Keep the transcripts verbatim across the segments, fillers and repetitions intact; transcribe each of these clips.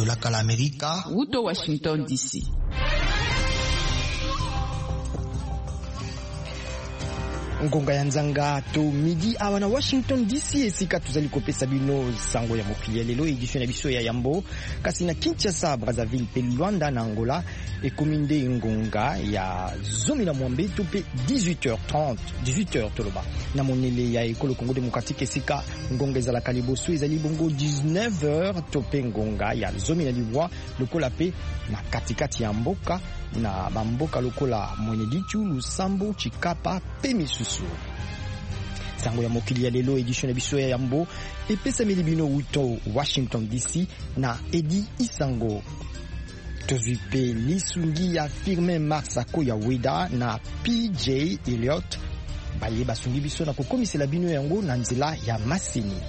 la kala Amerika Uto Washington D C. Ngonga ya nzanga to midi awa na Washington D C esika tuzali kopesa bino sango ya mokili lelo edition ya biso ya yambo kasi na Kinshasa, Brazzaville pe Luanda na Angola ekominde ngonga ya zomi na mwambe to pe dix-huit heures trente dix-huit heures toloba na monele ya ekolo Congo Démocratique esika ngonga ezala kaliboso ezali bongo dix-neuf heures to pe ngonga ya zomi na libwa lokola pe na katikati ya mboka na bamboka lokola Mweneditu, Lusambo, Chikapa pe misusu. Sango ya mokili ya lelo edition ya biso ya yambo epesa milibino uto Washington D C na Edi Isango. Tozupe lisungi ya Firmin Marsako ya Weda na P J Elliot baye basungi biso na kokomisela bino yango na nzela ya masini.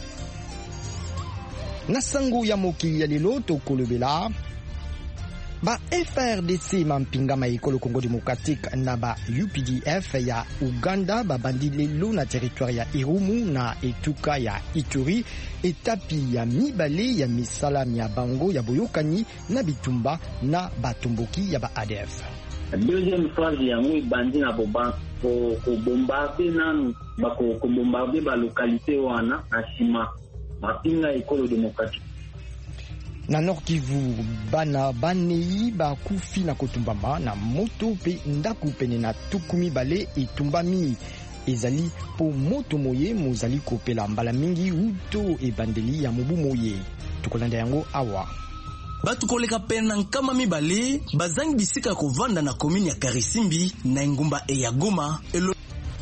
Na sango ya mokili ya lelo tokolobela ba F R D C mampinga maikolo Congo Démocratique na ba U P D F ya Uganda babandi lelo na territoire ya Irumu na etuka ya Ituri etapi ya mibale ya misala ya bango ya boyokani na bitumba na batumboki ya ba A D F. Deuxième phase ya ngui bandi na boba ko ko bombarder nanu ba ko ko bombarder ba localité wana na sima mapinga ekolo démocratique. Na Nord Kivu bana banei ba kufi na kotumbama na moto pe ndaku pene na tukumi bale etumbami ezali po moto moye mozali kopela mbala mingi uto ebandeli ya mobu moye tukolanda yango awa. Batu koleka pena nkama mibale bazangi bisika kovanda na komini ya Karisimbi na ngumba e ya Goma elo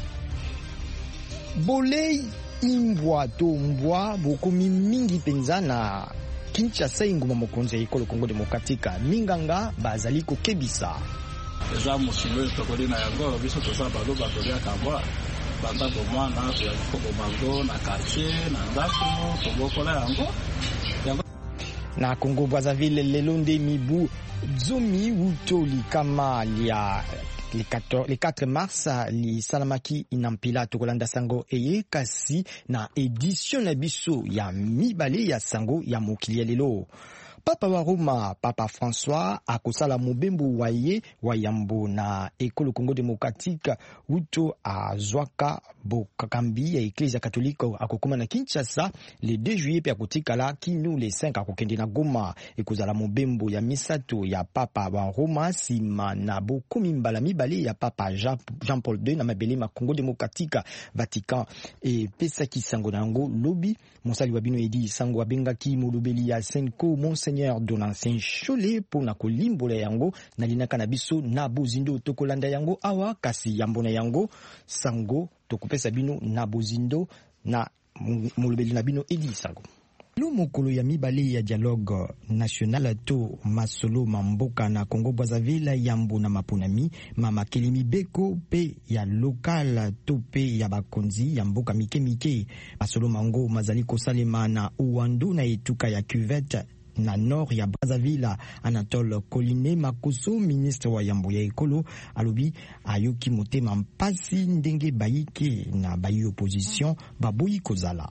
bolei imbwa to mbwa bokomi mingi penza na Kinshasa inguma mokonzi ya ekolo Congo Démocratique minganga bazali kokebisa eza mosilo tokoli na yango biso toza balo batolia kambwa banda bomwana ya kobomango na quartier na ndako tobokola yango yango na Congo Brazzaville lelo nde mibu zomi utoli kama lia le quatre mars li salamaki inampila tokolanda sango eye kasi na edition na biso ya mibale ya sango ya mokili ya lelo. Papa wa Roma, Papa François, akosala mobembo waye wayambo na ekolo Congo Démocratique uto a zwaka bokakambi ya Eklezia Katolika akokoma na Kinshasa le deux juillet pe akotikala kinu le cinq akokende na Goma ekozala mobembo ya misato ya Papa wa Roma sima na bokomi mbala mibale ya Papa Jean-Paul deux na mabele ma Congo Démocratique Vatican e pesa kisango nango lobi mosali wa bino edi sango abengaki molobeli ya Senko Monseigneur Donatien Cholet pour na kolimbola yango na linaka na biso na bozindo tokolanda yango awa kasi yambo na yango sango tokupesa bino na bozindo na molobeli na bino edi sango. Lo mokolo ya mibale ya dialogue national to masolo mamboka na Congo Brazzaville yambo na mapunami mama kelimi beko pe ya local to pe ya bakonzi ya mboka mike mike masolo mango mazali kosalema na uwandu na etuka ya cuvette na nord ya Brazzaville. Anatole Koline Makoso ministre wa yambo ya ekolo alobi ayoki motema mpasi ndenge bayike na bayi opposition baboyi kozala.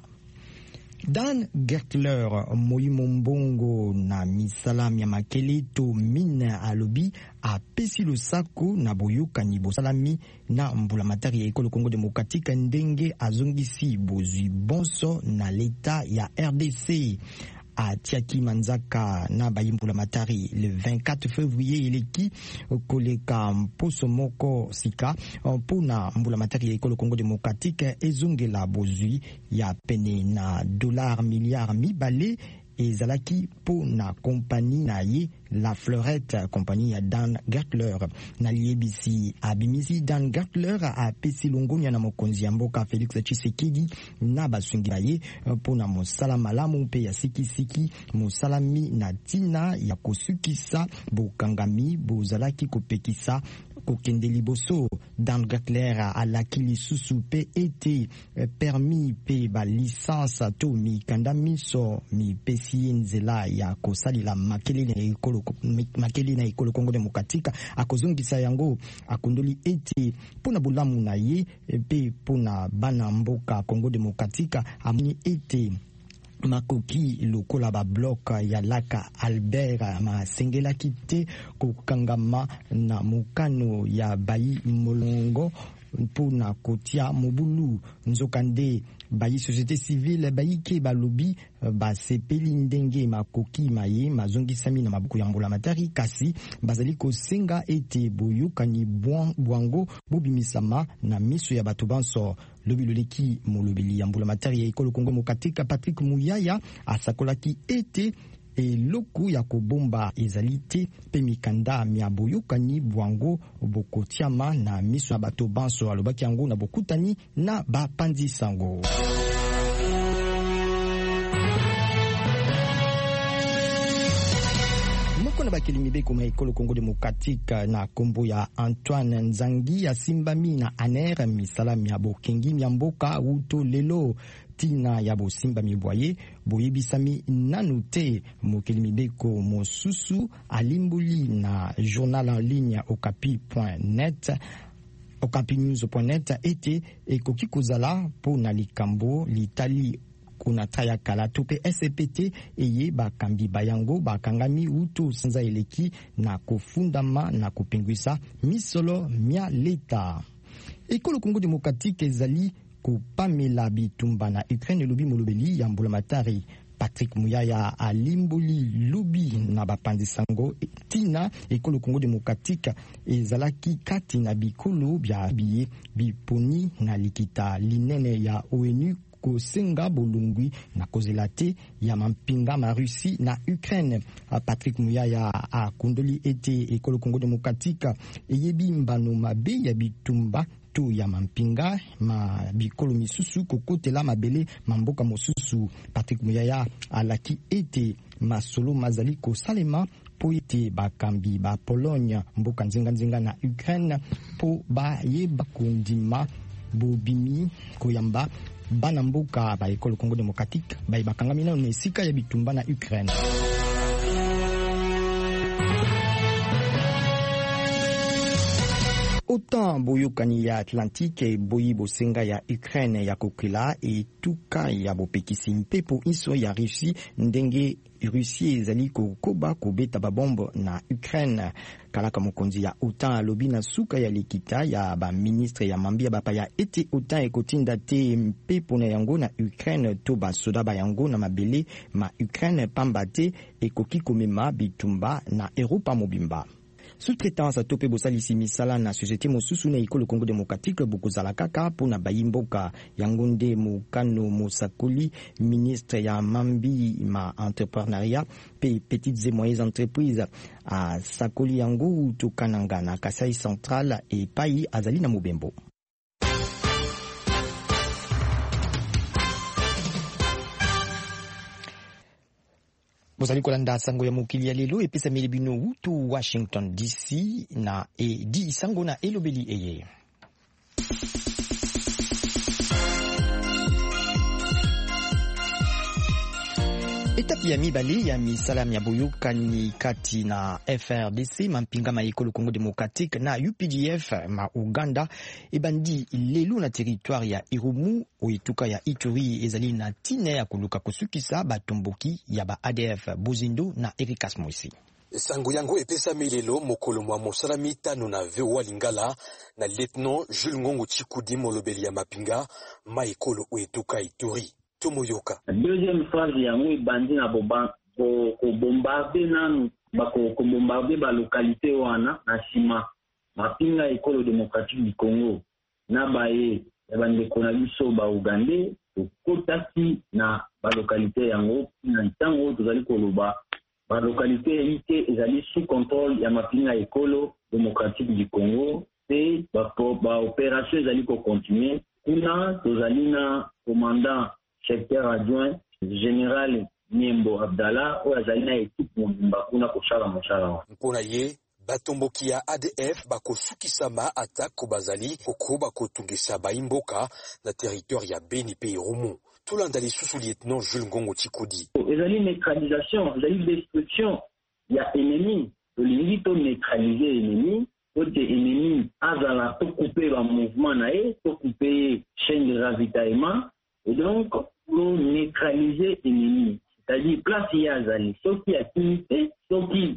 Dan Gertler Moïmo Mbongo na misalam ya makele to mine alobi a pesi lo sako na boyokani bosalami na mbula matari ya ekolo Congo Démocratique ndenge azongisi bozwi bonso na leta ya R D C. A Tiaki Manzaka na bayimbula matari le vingt-quatre février eleki koleka mposo moko sika mpona mbula matari ya ekolo Congo Démocratique ezongela bozwi ya pene na dollar milliard mibale ezalaki po na kompani na ye La Fleurette kompani ya Dan Gertler na liebisi abimisi Dan Gertler a pesi longonya na mokonzi ya mboka Félix Tshisekedi na basungi na ye po na mosala malamu pe ya sikisiki mosalami na tina ya kosukisa bokangami bozalaki kopekisa kokende liboso. Dan Gertler alaki lisusu pe ete permis pe ba licence to mi kandamiso mi pesi nzela ya kosalila makele na ekolo makele na ekolo Congo Démocratique akozongisa yango akondoli ete pona bolamu na ye pe pona bana mboka Congo Démocratique amoni ete makoki lokola ba bloc ya laka Albert masengela kite kokangama na mokano ya bayi molongo mpona kotia mobulu nzokande bayi société civile bayi ke balobi basepeli ndenge makoki maye mazongisami na mabuku ya mbulamatari kasi bazali kosenga ete boyokani bwango bobimisama na miso ya bato banso lobi loleki molobeli ya mbulamatari ya ekolo Kongo Mokatika Patrick Muyaya asakolaki ete eloko ya kobomba ezali te pe mikanda mia boyokani bwango bokotiama na miso ya bato banso alobaki yango na bokutani na bapanzi sango. Moko na bakeli mibeko ma ekolo Kongo Demokratika na kombo ya Antoine Nzangi asimbami na aner misala mia bokengi mia mboka uto lelo tina ya bosimba mibwaye boyebisami nanu te mokeli mibeko mosusu alimbuli na journal en ligne okapi point net okapi news point net ete ekoki kozala po na likambo litali kuna taya kala tope S P T eye bakambi bayango bakangami uto sanza eleki na kofundama na kopengwisa misolo mia leta. Ekolo Kongo Demokratike ezali kopamela bitumba na Ukraine lobi molobeli ya mbulamatari Patrick Muyaya alimboli lobi na bapandi sango tina ekolo Kongo Demokratika ezalaki kati na bikolo bya biye biponi na likita linene ya O N U kosenga bolungwi na kozelate ya mampinga ma Russie na Ukraine. Patrick Muyaya akundoli ete ekolo Kongo Demokratika eyebi mbano mabe ya bitumba to ya mampinga ma bikolo misusu kokotela mabele mamboka mosusu. Patrick Muyaya alaki ete masolo mazali kosalema po ete bakambi ba Pologne mboka nzinga nzinga na Ukraine po bayeba kondima bobimi koyamba bana mboka ba ekolo Kongo Demokratique ba bakangami na esika ya bitumba na Ukraine. Autant boyokani ya Atlantique boyi bosenga ya Ukraine ya kokila etuka ya bopekisi mpepo iso ya Russie ndenge Russie ezali kokoba kobeta babombo na Ukraine. Kalaka mokonzi ya autant alobi na suka ya likita ya ba ministre ya mambia bapa ya ete autant ekotinda te mpepo na yango na Ukraine to ba soda ba yango na mabele ma Ukraine pamba te ekoki komema bitumba na Europa mobimba. Sous-traitance à tope bosalisi misala na société mosusu na ekolo Kongo Demokratique bokozala kaka pona bayimboka yangonde mokano mosakoli ministre ya mambi ma entrepreneuriat pe petites et moyennes entreprises a sakoli yango tokananga na Kasai Central et Pai azali na Mobembo. Bozali kolanda sango ya mokili ya lelo epesa milibino utu Washington D C na e di sango na elobeli eye. Etapi ya mibale ya misala ya boyokani kati na F R D C mampinga ma ekolo Kongo Demokratique na U P D F ma Uganda ebandi lelo na territoire ya Irumu oituka ya Ituri ezali na tine ya koluka kusukisa batomboki ya ba A D F Bozindo na Erikas Moisi. Sango yango epesa milelo mokolo mwa mosala mitano na V O A Lingala na lieutenant Jules Ngongo Chikudi molobeli ya mapinga ma ekolo oituka Ituri. Deuxième phase ya ngwe bandi na boba ko ko bombarder nanu bako ko bombarder ba localité wana na sima mapinga ekolo démocratique du Congo na baye bande kona biso ba Uganda kotaki na ba localité yango na ntango tozali koloba ba localité ite ezali sous contrôle ya mapinga ekolo démocratique du Congo et ba ba opération ezali ko continuer kuna tozali na commandant secteur adjoint général Niembo Abdallah ou azali na équipe mobimba kuna kosala mosala mpona ye batomboki ya A D F bakosukisama attaque ko bazali koko bakotungisa baimboka na territoire ya Beni pe Irumu. Tulanda lisusu lieutenant Jules Ngongo Chikudi ezali neutralisation ezali destruction ya ennemi tolingi to neutraliser ennemi ote ennemi azala to couper ba mouvement na ye to couper chaîne de ravitaillement et donc pour neutraliser ennemi mwasi ya azali soki akimi te soki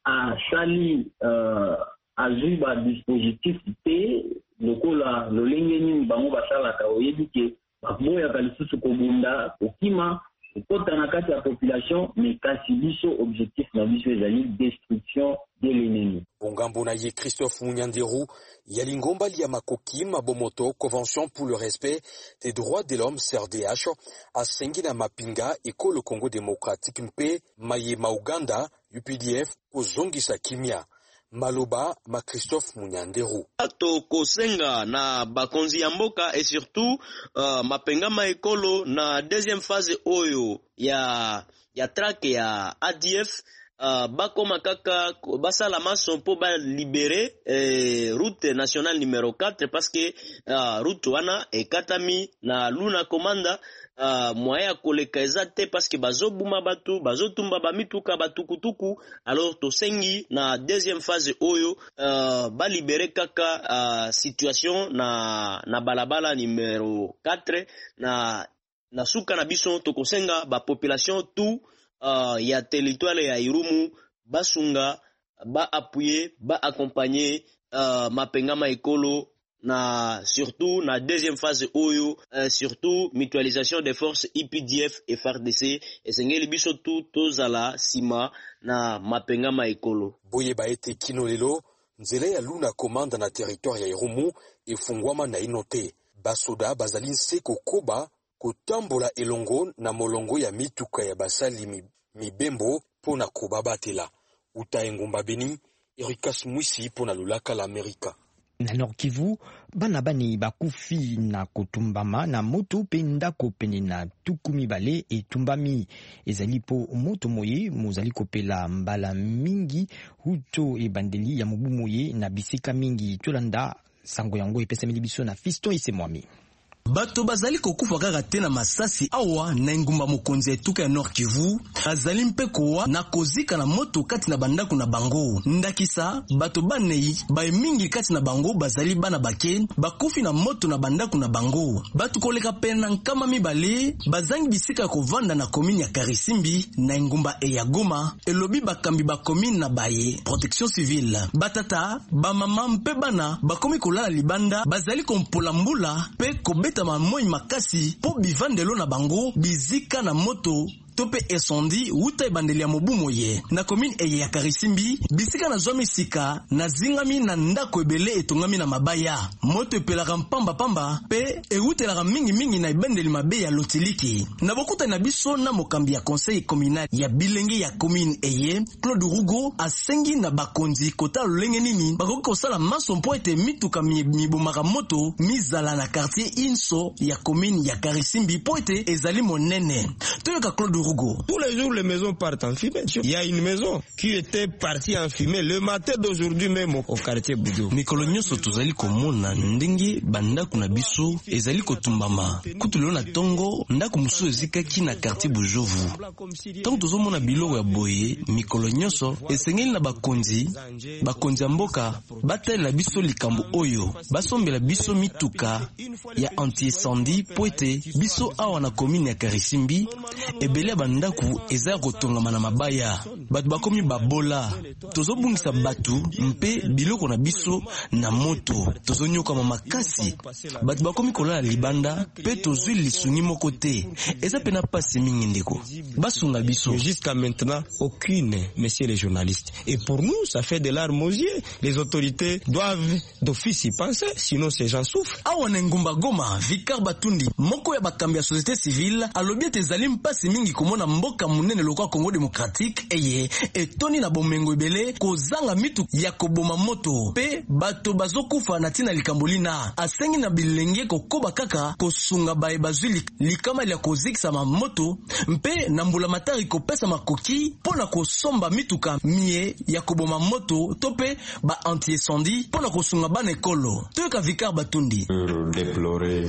asali uh, azwi ba dispositif te lokola lolenge nini bango basalaka oyebi ke baboyaka lisusu kobunda kokima kokota na kati ya population mais kasi biso objectif na biso ezali destruction de l'ennemi. Bongambo na ye Christophe Munyanderu ya lingomba lia makoki mabomoto Convention pour le respect des droits de l'homme C R D H asengi na mapinga ekolo Congo démocratique mpe maye ma Uganda U P D F kozongisa kimia. Maloba ma Christophe Munyanderu. To kosenga na bakonzi ya mboka et surtout uh, mapenga ma ekolo na deuxième phase oyo ya ya traque ya A D F uh, bakoma kaka basala maso po ba libérer eh, route nationale numéro quatre parce que uh, route wana ekatami na luna komanda Uh, moya koleka ezate parce que bazobuma batu bazotumba bamituka batukutuku alors to sengi na deuxième phase oyo uh, ba libérer kaka uh, situation na na balabala numéro quatre na na suka na biso to kosenga ba population tout uh, ya territoire ya Irumu basunga ba appuyer ba accompagner uh, mapengama ekolo na surtout na deuxième phase oyo uh, surtout mutualisation des forces I P D F et F A R D C esengeli biso tout tozala sima na mapengama ekolo boye baete kinolelo nzela ya luna komanda na territoire ya Irumu efungwama na inote basoda bazali nse kokoba kotambola elongo na molongo ya mituka ya basali mibembo pona kobabatela uta engumba Beni Erikas Mwisi pona lulaka la Amerika. Na Nord Kivu, bana bani bakufi na kotumbama na moto pe ndako pene na tuku mibale etumbami ezali po moto moye mozali kopela mbala mingi huto ebandeli ya mobu moye na bisika mingi tolanda sango yango epesameli biso na Fiston Isemwami. Bato bazali kokufa kaka te na masasi awa na engumba mokonzi etuka ya Nord Kivu azali mpe kowa na kozika na moto kati na bandako na bango ndakisa bato banei bae mingi kati na bango bazali bana bake bakufi na moto na bandako na bango bato koleka pena nkama mibale bazangi bisika kovanda na komini ya Karisimbi na engumba e ya Goma elobi bakambi ba komini na baye protection civile batata ba mama mpe bana bakomi kolala libanda bazali kompola mbula pe kobe ta mamoi makasi po bivandelo na bango bizika na moto tope esondi uta ebandeli ya mobu moye na komine eye ya Karisimbi bisika na zomi sika na zingami na ndako ebele etongami na mabaya moto epelaka mpamba pamba pe eutelaka mingi mingi na ebandeli mabe ya Lotiliki na bokuta na biso na mokambi ya conseil communal ya bilenge ya komine eye Claude Rugo asengi na bakonzi kota lolenge nini bakoki kosala maso mpo ete mituka mibomaka moto mizala na quartier Inso ya komine ya Karisimbi po ete ezali monene toyoka Claude Rugo. Tous les jours, les maisons partent en fumée. Il y a une maison qui était partie en fumée le matin d'aujourd'hui même au quartier Boudou. Mikolo nyonso tozali komona ndenge bandako na biso ezali kotumbama. Kutulelo na tongo ndako musu ezikaki na quartier Bujovu. Tango tozomona biloko ya boye mikolo nyonso esengeli na bakonzi bakonzi ya mboka batela biso likambo oyo basombela biso mituka ya anti-incendie po ete biso awa na komine ya Karisimbi ebele bandaku eza kotongama na mabaya batu bakomi babola tozobungisa batu mpe biloko na biso na moto tozonyoka makasi batu bakomi kolala libanda pe tozwi lisungi moko te eza pena pasi mingi ndeko basunga biso jusqu'à maintenant aucune, messieurs les journalistes, et pour nous ça fait de larmes aux yeux. Les autorités doivent d'office y penser, sinon ces gens souffrent. Awa na ngumba Goma Vicar Batundi moko ya bakambi ya société civile alobi ete ezali mpasi mingi komona mboka munene lokwa Congo démocratique eye etoni na bomengo ebele kozanga mitu ya koboma moto pe bato bazokufa na tina likambulina asengi na bilenge kokoba kaka kosunga bae bazuli likama ya kozikisa moto mpe na mbula matari kopesa makoki pona kosomba mituka mie ya koboma moto tope ba anti-incendie pona kosunga bana ekolo toyoka Vicar Batundi. Pour déplorer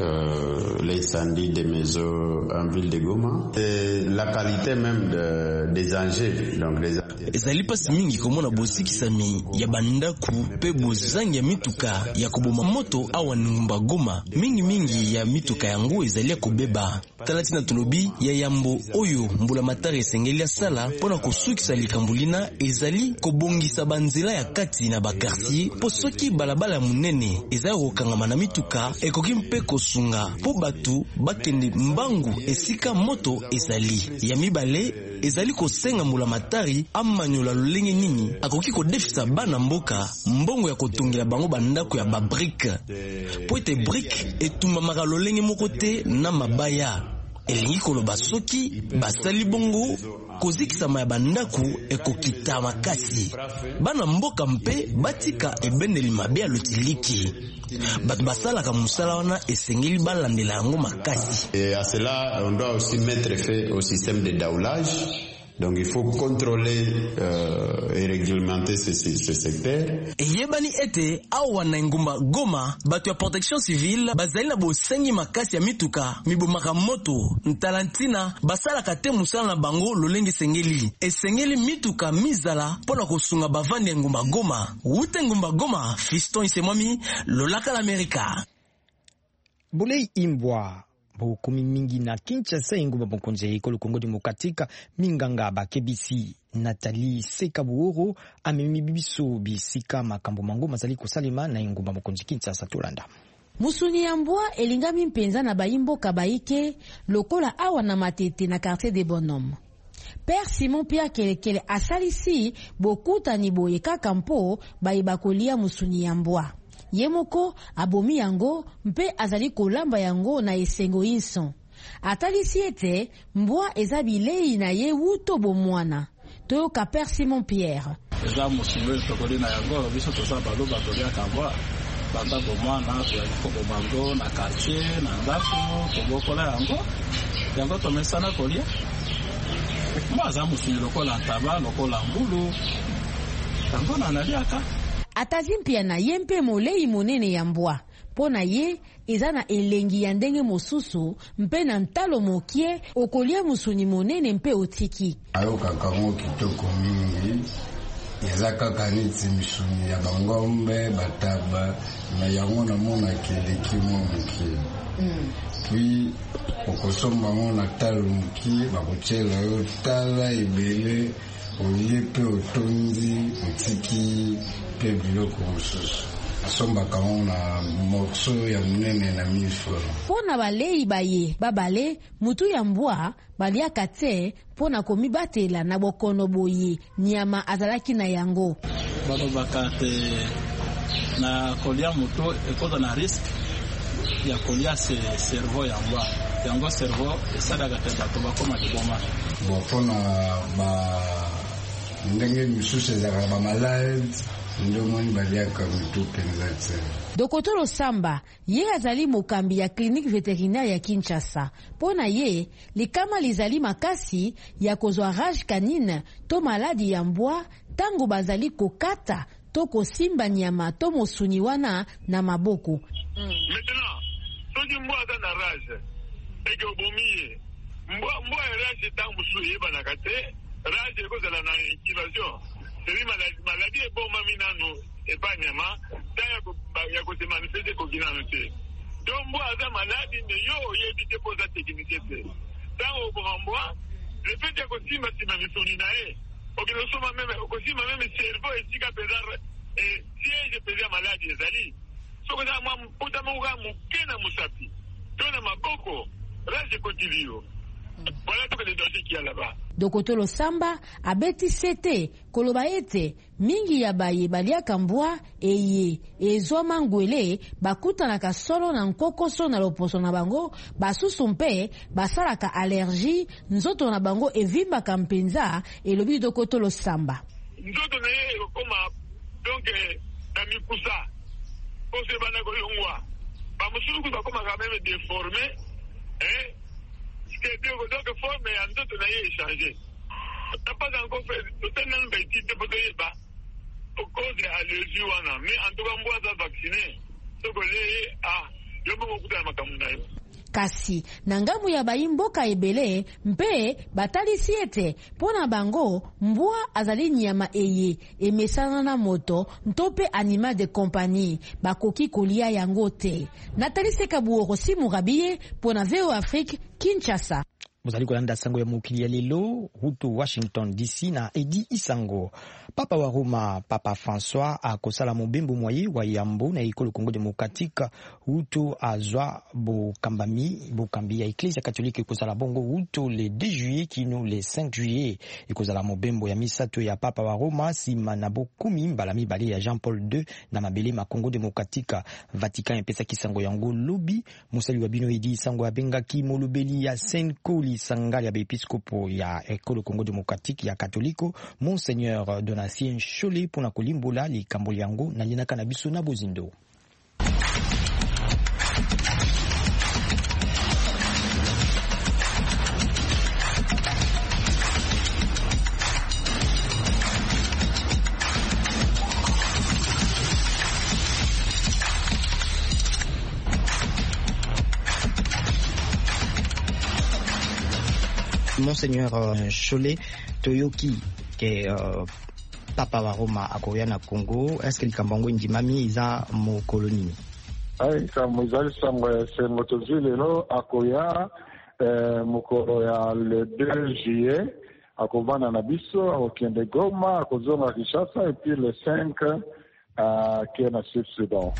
euh, l'incendie des maisons en ville de Goma et la qualité même de, des enjeux, donc les ezali pasi mingi komona bozikisami ya bandaku pe bozangi ya mituka ya koboma moto awa Ngumba Goma. Mingi mingi ya mituka yango ezali ya kobeba. Talati na tolobi ya yambo oyo mbula matari esengeli asala pona kosukisa likambulina ezali kobongisa banzela ya kati na bakartier po soki balabala munene ezali kokangama na mituka ekoki mpe kosunga po batu bakende mbangu esika moto ezali. Ya mibale ezali kosenga mbula matari amanyola lolenge nini akoki kodefisa bana mboka mbongo ya kotongela bango bandako ya babrike po ete brike etumbamaka lolenge moko te na mabaya. Elingi koloba soki basali bongo kozikisama ya bandaku ekokita makasi. Bana mboka mpe batika ebendeli mabe alotiliki. Batu basalaka musala wana esengeli balandela yango makasi. Et à cela, on doit aussi mettre fin au système de daoulage. Donc il faut contrôler euh, et réglementer ce, ce, ce secteur. Yebani ete awa na Ngumba Goma batu ya protection civile bazali na bosengi makasi ya mituka mibomaka moto ntalantina basala kate musala na bango lolenge sengeli esengeli mituka mizala pona kosunga bavandi ya Ngumba Goma. Wute Ngumba Goma, Fiston Isemwami, Lolaka l'Amerika. Bulei Imbwa bokumi mingi na Kinshasa ingumba mokonzi ekolo Kongo Demokratika minganga bakebisi Nathalie Sekabuoro amemi bibiso bisika makambo mango mazali kosalema na ingumba mokonzi Kinshasa Tolanda. Musuni ya mbwa elingami mpenza na bayimboka baike lokola awa na matete na quartier des bonhommes. Père Simon Pierre Kelekele asalisi bokuta ni boye kaka mpo bayibakolia musuni ya mbwa. Yemoko abomi yango mpe azali kolamba yango na esengo inson. Atalisi ete mbwa eza bilei na ye wuto bomwana. Toyoka Père Simon Pierre. Eza musuni tokoli na yango biso toza balo batolia kambwa. Banda bomwana tuyako bomango na quartier na ndako tobokola yango. Yango tomesana kolia. Mwaza musuni lokola ntaba lokola mbulu. Yango na naliaka. Atazimpia na yempe molei monene ya mbwa. Pona ye eza na elengi ya ndenge mosusu mpe na ntalo mokie okolia musuni monene mpe otiki. Ayo kakango kitoko mingi eza kaka niti misuni ya bangombe bataba na yango na mona keleki momukie. Mm. Puis okosomba mona talo mokie bakochela yo tala ebele oye pe otonzi otiki pe biloko mosusu. Asomba kama na morso ya munene na mifo. Pona balei baye babale mutu ya mbwa baliaka te pona komibatela na bokono boye nyama azalaki na yango. Balo bakate na kolia mutu ekoza na risk ya kolia se cerveau ya mbwa. Yango cerveau esadaka te bato bakoma liboma. Bopona ba ndenge misusu ezaka ba malade. Dokotolo Samba ye azali mokambi ya clinique vétérinaire ya Kinshasa. Pona ye likama lizali makasi ya kozwa rage canine to maladi ya mbwa tango bazali kokata to kosimba nyama to mosuni wana na maboko. Mm. Maintenant, soki mbwa aza na rage eke obomiye mbwa mbwa rage tango suye banaka te rage ekozala na incubation. C'est une maladie, maladie est bon, maminano, et pas nyama, tant ya kote manifeste koginano te. Donc, moi, à maladie, ne yo, yébite pour sa technicité. Tant au bohambois, le fait de kosima sima misoninae, ok, nous sommes même, kosima même cerveau et sika pesar, et siège pesar maladie, ezali. So, que ça, moi, puta mouga, moukena mousapi. Dona maboko, rage kotilio. Voilà tout les dangers qu'il y a là-bas. Dokotolo Samba abeti sete koloba ete mingi ya baye baliaka mbwa eye ezwa mangwele bakuta na kasolo na nkokoso na loposo na bango basusu mpe basalaka allergie nzoto na bango evimbaka mpenza elobi Dokotolo Samba. Nzoto na ye ekoma donc na mikusa pose bana koyongwa bamususu bakoma quand même déformé hein. Donc, forme et en d'autres, on a échangé. On n'a pas encore fait, peut-être même petit peu de bas, au cause de l'allergie, mais en tout cas, moi, ça vacciné. Donc, ah, je me beaucoup de ma camouflage. kasi na ngambo ya bayimboka ebele mpe batalisi ete pona bango mbwa azali nyama eye emesana na moto ntope animal de compagnie bakoki kolia yango te. Nathalie Sekabuoro Simurabie pona V O Afrique Kinshasa. Muzali kolanda sango ya mukili ya lelo hutu Washington D C na Edi Isango. Papa wa Roma, Papa François akosala mobembo mwaye wa Yambo na ekolo Congo Démocratique hutu azwa bokambami bokambi ya Ecclesia Catholique ekosala bongo hutu le deux juillet kino le cinq juillet ekosala mobembo ya misato ya Papa wa Roma sima na bokumi mbala mibale ya Jean Paul deux na mabele ma Congo Démocratique. Vatican epesa kisango yango lobi musali wa bino Edi Isango abengaki molobeli ya Saint Coli sangali ya bepiskopo ya ekolo Congo Démocratique ya Katoliko Monseigneur Donatien Cholet pona kolimbola likambo yango na linaka na biso na bozindo. Monseigneur uh, Cholet Toyoki ke uh, Papa wa Roma akoya na Congo, est-ce que likambango ndimami iza mo koloni? Ai kama izali sango sengo tozilelo akoya eh, mukoro ya le deux juillet akovana na biso akokende Goma akozonga Kinshasa et puis le cinq à Kenya Sud Sudan.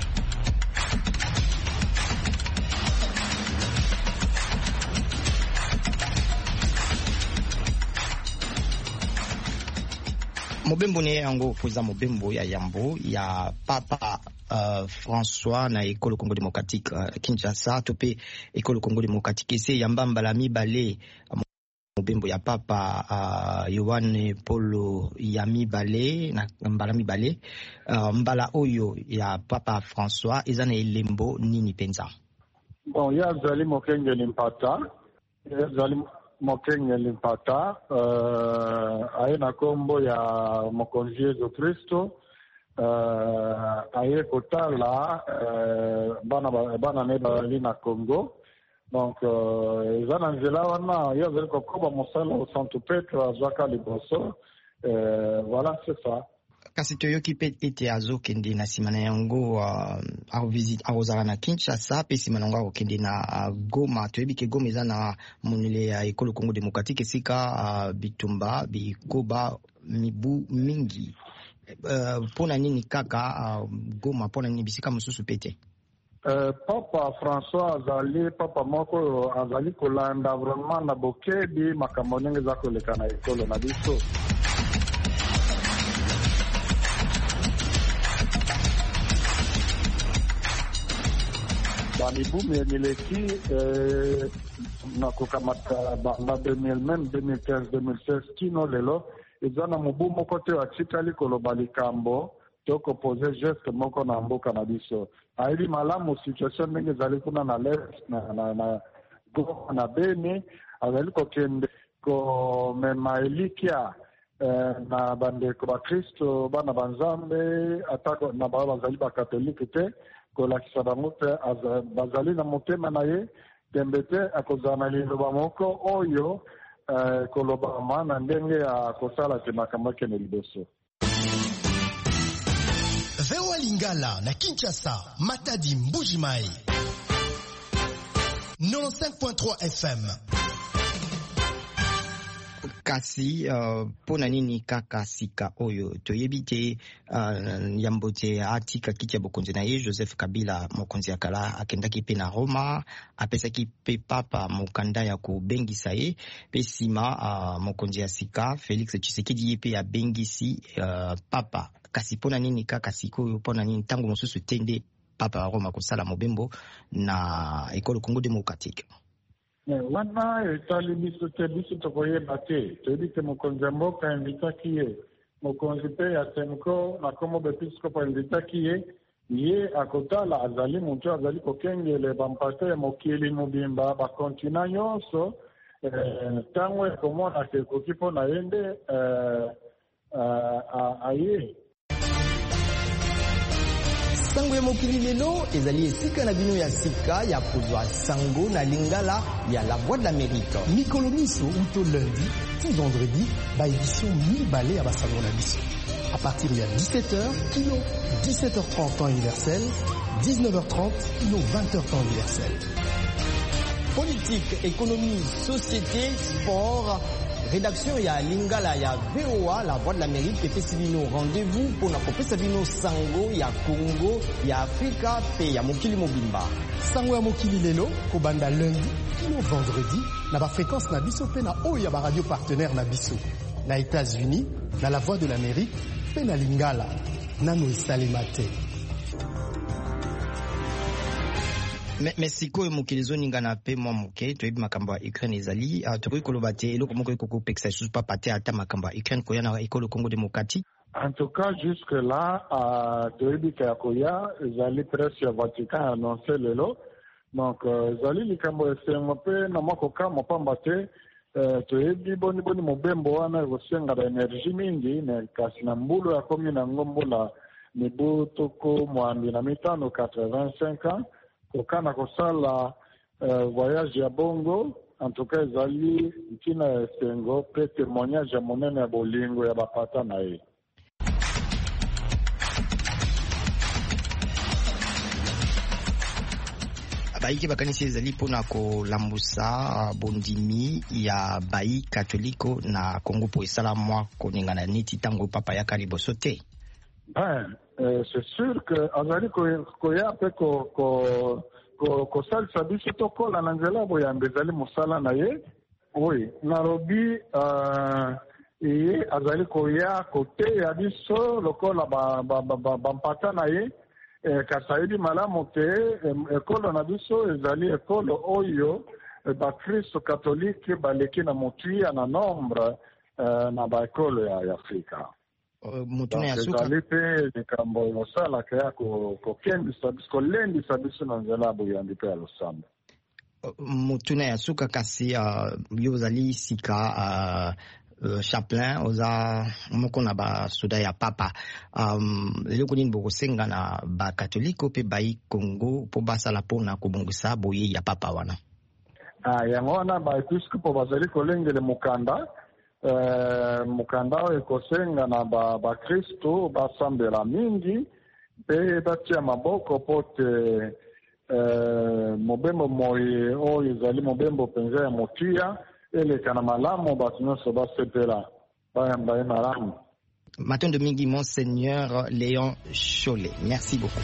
Mobembo ne yango kuza mobembo ya Yambo ya Papa uh, François na ekolo Congo Démocratique uh, Kinshasa tope ekolo Congo Démocratique se yambamba la mibale mobembo ya Papa uh, Yohane Paulo ya mibale na mbala mibale uh, mbala oyo ya Papa François ezana elembo nini penza. Bon ya zali mokenge limpata ya zali mokenge limpata uh, aye na kombo ya mokonzi Yesu Kristo uh, aye kotala uh, bana bana ne bali na Congo. Donc uh, ezana nzela wana ya zali kokoba mosala au Santo Petro azwaka liboso uh, voilà c'est ça. Kasi toyoki pe ete azokende na simana yango uh, au visit azala na Kinshasa pe simana yango akokende na uh, Goma toyebi ke Goma eza na monele ya ekolo Congo Démocratique esika uh, bitumba bikoba mibu mingi uh, pona nini kaka uh, Goma pona nini bisika mususu pete. Uh, Papa François azali Papa moko azali kolanda vraiment na bokebi makambo ndenge za koleka na ekolo na biso. Bamibu mileki eh, na kukamata ba deux mille même deux mille quinze deux mille seize kino lelo ezana mubu moko te atikali koloba likambo toko poser geste moko na mboka na biso aili malamu situation ndenge zali kuna na left na na na Goma na Beni azali kokende ko mema elikia eh, na bandeko ba Kristo bana banzambe atako na ba bazali ba katolike te kolakisa bango te bazali na motema na ye tembe te akozana liloba moko oyo eh, koloba mana ndenge ya kosala te makambo kene liboso. Vewa Lingala na Kinshasa, Matadi Mbujimai quatre-vingt-quinze point trois F M. Kasi uh, pona nini kaka sika oyo toyebi te uh, yambo te atika kiti ya bokonzi na ye Joseph Kabila mokonzi ya kala akendaki pe na Roma apesaki pe papa mokanda ya kobengisa ye pe sima uh, mokonzi ya sika Félix Tshisekedi ye pe abengisi uh, papa kasi pona nini kaka sika oyo pona nini tango mosusu tende papa wa Roma kosala mobembo na ekolo Congo Démocratique. Wana etali biso te biso tokoyeba te toyebi te mokonzi ya mboka invitaki ye mokonzi pe ya Senko na kombo bepiskopo invitaki ye ye akotala azali moto azali kokengele bampate ya mokili mobimba bakontina nyonso ntango ekomona ke ekoki mpo na ye nde Sango Sikoyo mokili lelo ezali esika na bino ya sika ya kozwa sango na lingala ya La Voix de l'Amérique. Mikolo miso uto lundi ti vendredi ba édition mibale ya basango na biso. À partir de dix-sept heures, kilo dix-sept heures trente temps universel, dix-neuf heures trente, kilo vingt heures temps universel. Politique, économie, société, sport, rédaction ya lingala ya V O A, La Voix de l'Amérique, epesi bino rendez-vous pour na kopesa bino sango ya Congo, ya Afrika, pe ya mokili mobimba. Sango ya mokili lelo, kobanda lundi, kilo vendredi, na ba fréquence na biso pe na oyo ya ba radio partenaire na biso. Na États-Unis, na La Voix de l'Amérique, pe na lingala, nano esalema te. Mais sikoyo mokili zoninga na pe mwa moke toyebi makambo ya Ukraine ezali tokoki koloba te eloko moko ekoko pekisa lisusu papa te ata makambo ya Ukraine koya na ekolo Congo démocratique. En tout cas, jusque là, toyebi ka koya ezali presse ya Vatican annoncé lelo. Donc ezali likambo esengo pe na moko kama pamba te toyebi boni boni mobembo wana ekosenga na energie mingi na kasi na mbulu ya komi na ngombola mibu toko mwambi na mitano quatre-vingt-cinq ans. Kokana kosala uh, voyage ya bongo en tout cas ezali ntina ya esengo pe témoignage ya monene ya bolingo ya bapata na ye. Baiki bakanisi ezali mpona kolambusa bondimi ya bayi katoliko na Congo po esala mwa koningana neti tango papa ya kariboso te. Ben, euh, c'est sûr que azali koya pe ko ko ko ko salisa biso tokola na nzela boyambe ezali mosala na ye. Oui, narobi euh ye azali koya kote ya biso lokola ba ba ba bampata na ye kasaidi malamu te ekolo na biso ezali ekolo oyo ba Kristo katolike baleki na motuya na nombre na ba ekolo ya Afrika. Mutuna ya suka ezalipe likambo mosala kaya kokendisa biso kolendisa biso na nzela boyambi pe ya losamba. Mutuna ya suka kasi yo ozali sika uh, chaplain oza moko na basoda ya papa um, eloko nini bokosenga na bakatoliko pe bayi Congo po basala mpona kobongisa boye ya papa wana? Ah, yango wana baepiskopo bazali kolengele mokanda Uh, mukanda oyo ekosenga na bakristo ba basambela mingi mpe batia maboko po te uh, mobembo moye oyo ezali mobembo mpenza ya motia eleka na malamu bato nyonso basepela bayamba ye malamu. Matondo mingi Monseigneur Léon Cholet, merci beaucoup.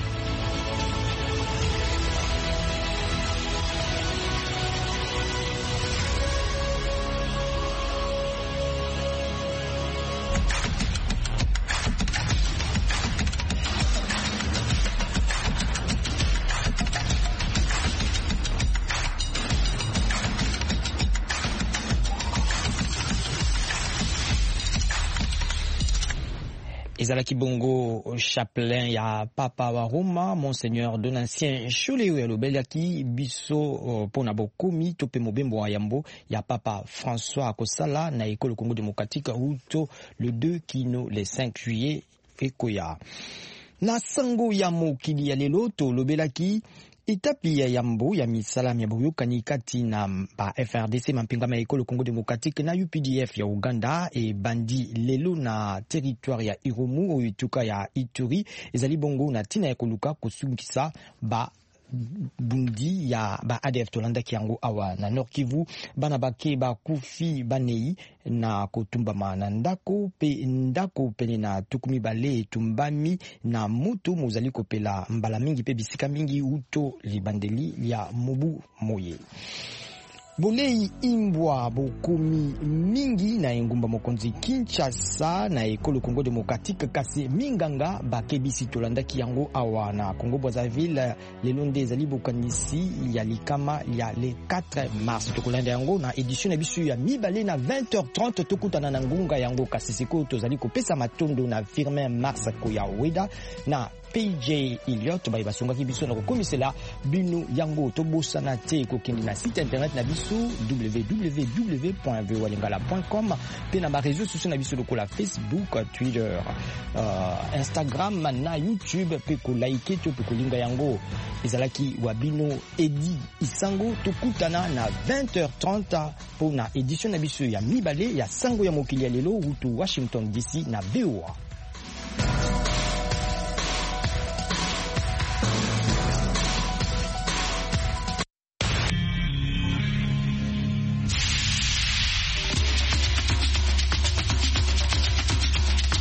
Ezalaki bongo chaplain ya papa wa Roma Monseigneur Donatien Cholet oyo alobelaki biso pona bokomi to pe mobembo wa yambo ya papa François akosala na ekolo Congo démocratique uto le deux kino le cinq juillet ekoya. Na sango ya mokili ya lelo to lobelaki etapi ya yambo ya misala ya boyokani kati na ba F R D C mampinga ma ekolo Congo démocratique na U P D F ya Uganda e bandi lelo na territoire ya Irumu o ituka ya Ituri ezali bongo na tina ya koluka kosungisa ba bundi ya ba A D F tolanda kiango awa na Nord Kivu bana bake ba kufi banei na kotumbama na ndako pe ndako pene na tukumi bale tumbami na mutu muzali kopela mbala mingi pe bisika mingi uto libandeli ya mobu moye. Bolei imbwa bokomi mingi na engumba mokonzi Kinshasa na ekolo Congo démocratique kasi minganga bakebisi tolandaki yango awa na Congo Brazzaville lelo nde ezali bokanisi ya likama ya le quatre mars tokolanda yango na édition na biso ya mibale na vingt heures trente tokutana na ngunga yango kasi siko tozali kopesa matondo na Firmin Mars Koya Weda na P J Elliott bayi basongaki biso na kokomisela bino yango tobosana te kokende na site internet na biso biso w w w point voa lingala point com pe na ba réseaux sociaux na biso lokola Facebook, Twitter, uh, Instagram na YouTube pe ko like to pe ko linga yango. Ezalaki wabino Edi Isango tokutana na vingt heures trente pour na édition na biso ya mibale ya sango ya mokili ya lelo wutu Washington D C na V O A.